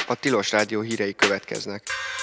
A Tilos Rádió hírei következnek.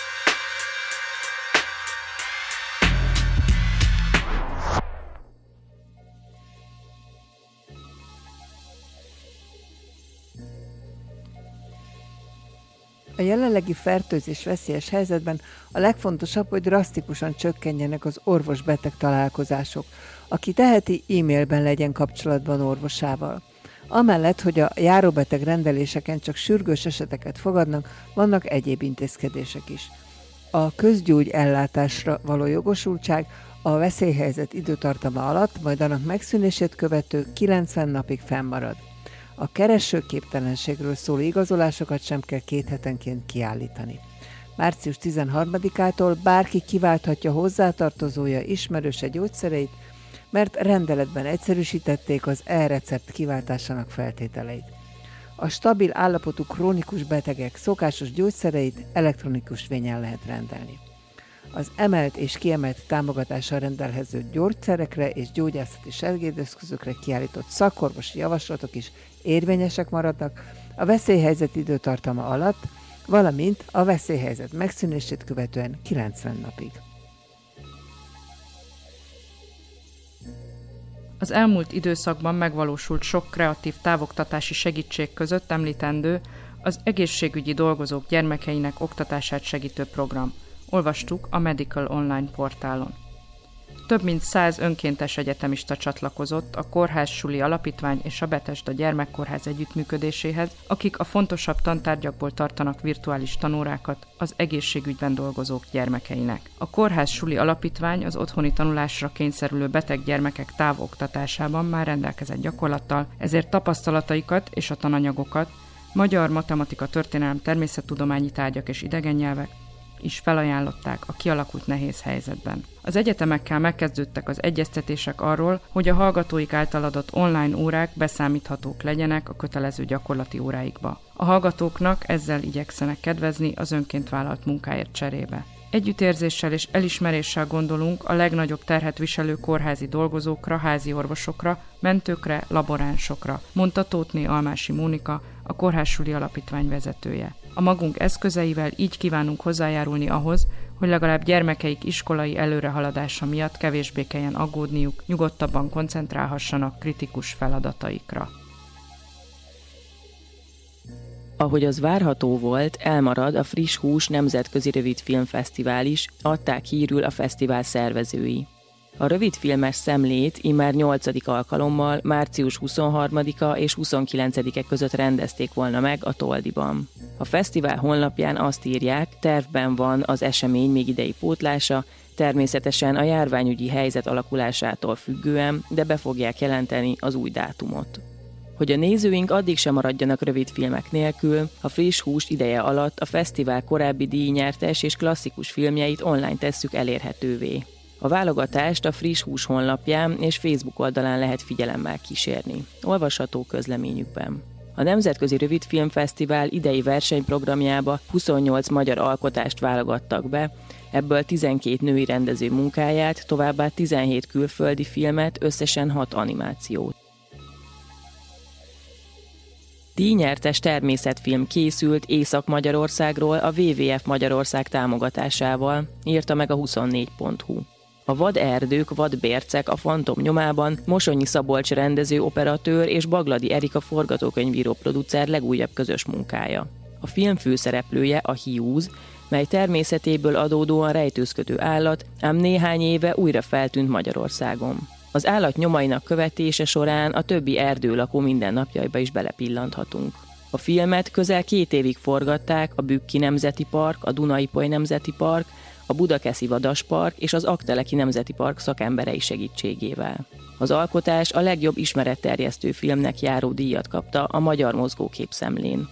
A jelenlegi fertőzés veszélyes helyzetben a legfontosabb, hogy drasztikusan csökkenjenek az orvos-beteg találkozások. Aki teheti, e-mailben legyen kapcsolatban orvosával. Amellett, hogy a járóbeteg rendeléseken csak sürgős eseteket fogadnak, vannak egyéb intézkedések is. A közgyógy ellátásra való jogosultság a veszélyhelyzet időtartama alatt, majd annak megszűnését követő 90 napig fennmarad. A keresőképtelenségről szóló igazolásokat sem kell 2 hetenként kiállítani. Március 13-ától bárki kiválthatja hozzátartozója, ismerőse gyógyszereit, mert rendeletben egyszerűsítették az e-recept kiváltásának feltételeit. A stabil állapotú krónikus betegek szokásos gyógyszereit elektronikus vényen lehet rendelni. Az emelt és kiemelt támogatással rendelhető gyógyszerekre és gyógyászati segédeszközökre kiállított szakorvosi javaslatok is érvényesek maradnak a veszélyhelyzet időtartama alatt, valamint a veszélyhelyzet megszűnését követően 90 napig. Az elmúlt időszakban megvalósult sok kreatív távoktatási segítség között említendő az egészségügyi dolgozók gyermekeinek oktatását segítő program. Olvastuk a Medical Online portálon. Több mint 100 önkéntes egyetemista csatlakozott a Kórház Suli Alapítvány és a Bethesda Gyermekkórház együttműködéséhez, akik a fontosabb tantárgyakból tartanak virtuális tanórákat az egészségügyben dolgozók gyermekeinek. A Kórház Suli Alapítvány az otthoni tanulásra kényszerülő beteg gyermekek távoktatásában már rendelkezett gyakorlattal, ezért tapasztalataikat és a tananyagokat, magyar, matematika, történelem, természettudományi tárgyak és idegen nyelvek is felajánlották a kialakult nehéz helyzetben. Az egyetemekkel megkezdődtek az egyeztetések arról, hogy a hallgatóik által adott online órák beszámíthatók legyenek a kötelező gyakorlati óráikba. A hallgatóknak ezzel igyekszenek kedvezni az önként vállalt munkáért cserébe. Együttérzéssel és elismeréssel gondolunk a legnagyobb terhet viselő kórházi dolgozókra, házi orvosokra, mentőkre, laboránsokra, mondta Tóthné Almási Mónika, a Kórház Suli Alapítvány vezetője. A magunk eszközeivel így kívánunk hozzájárulni ahhoz, hogy legalább gyermekeik iskolai előrehaladása miatt kevésbé kelljen aggódniuk, nyugodtabban koncentrálhassanak kritikus feladataikra. Ahogy az várható volt, elmarad a Friss Hús Nemzetközi Rövidfilmfesztivál is, adták hírül a fesztivál szervezői. A rövidfilmes szemlét immár 8. alkalommal március 23-a és 29-e között rendezték volna meg a Toldiban. A fesztivál honlapján azt írják, tervben van az esemény még idei pótlása, természetesen a járványügyi helyzet alakulásától függően, de be fogják jelenteni az új dátumot. Hogy a nézőink addig sem maradjanak rövidfilmek nélkül, a Friss Hús ideje alatt a fesztivál korábbi díjnyertes és klasszikus filmjeit online tesszük elérhetővé. A válogatást a Friss Hús honlapján és Facebook oldalán lehet figyelemmel kísérni. Olvasható közleményükben. A Nemzetközi Rövidfilmfesztivál idei versenyprogramjába 28 magyar alkotást válogattak be, ebből 12 női rendező munkáját, továbbá 17 külföldi filmet, összesen 6 animációt. Díjnyertes természetfilm készült Észak-Magyarországról a WWF Magyarország támogatásával, írta meg a 24.hu. A Vaderdők, vadbércek a Fantom nyomában Mosonyi Szabolcs rendező, operatőr és Bagladi Erika forgatókönyvíró producer legújabb közös munkája. A film főszereplője a hiúz, mely természetéből adódóan rejtőzködő állat, ám néhány éve újra feltűnt Magyarországon. Az állat nyomainak követése során a többi erdőlakó mindennapjaiba is belepillanthatunk. A filmet közel 2 évig forgatták a Bükki Nemzeti Park, a Duna-Ipoly Nemzeti Park, a Budakeszi Vadaspark és az Aggteleki Nemzeti Park szakemberei segítségével. Az alkotás a legjobb ismeretterjesztő filmnek járó díjat kapta a Magyar Mozgókép Szemlén.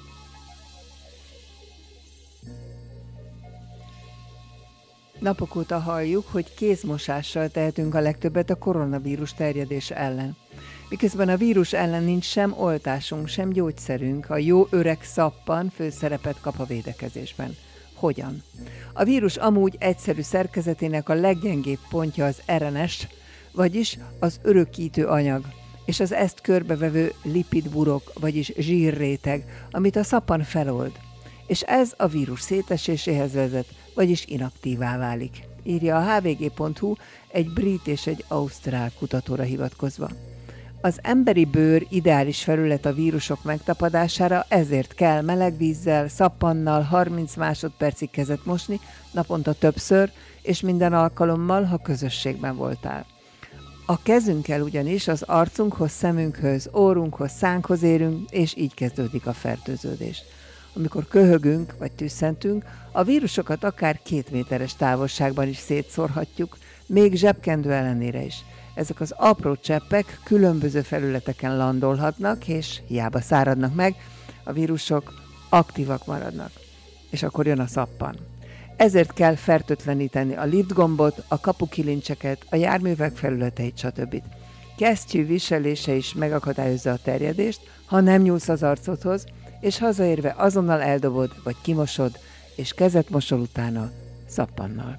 Napok óta halljuk, hogy kézmosással tehetünk a legtöbbet a koronavírus terjedése ellen. Miközben a vírus ellen nincs sem oltásunk, sem gyógyszerünk, a jó öreg szappan főszerepet kap a védekezésben. Hogyan? A vírus amúgy egyszerű szerkezetének a leggyengébb pontja az RNS, vagyis az örökítő anyag, és az ezt körbevevő lipidburok, vagyis zsírréteg, amit a szappan felold. és ez a vírus széteséséhez vezet, vagyis inaktívá válik, írja a hvg.hu egy brit és egy ausztrál kutatóra hivatkozva. Az emberi bőr ideális felület a vírusok megtapadására, ezért kell meleg vízzel, szappannal 30 másodpercig kezet mosni, naponta többször, és minden alkalommal, ha közösségben voltál. A kezünkkel ugyanis az arcunkhoz, szemünkhöz, órunkhoz, szánkhoz érünk, és így kezdődik a fertőződés. Amikor köhögünk vagy tüsszentünk, a vírusokat akár 2 méteres távolságban is szétszórhatjuk, még zsebkendő ellenére is. Ezek az apró cseppek különböző felületeken landolhatnak, és hiába száradnak meg, a vírusok aktívak maradnak. És akkor jön a szappan. Ezért kell fertőtleníteni a liftgombot, a kapukilincseket, a járművek felületeit, stb. Kesztyű viselése is megakadályozza a terjedést, ha nem nyúlsz az arcodhoz, és hazaérve azonnal eldobod, vagy kimosod, és kezet mosol utána szappannal.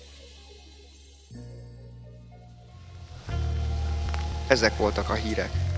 Ezek voltak a hírek.